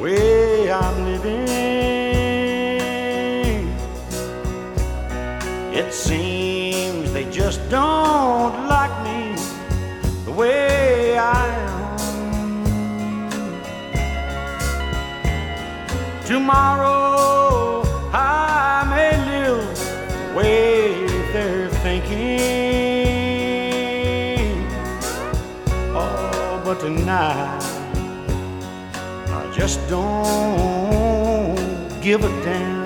way I'm living. It seems they just don't like me the way I am. Tomorrow I may live the way they're thinking. Oh, but tonight I just don't give a damn.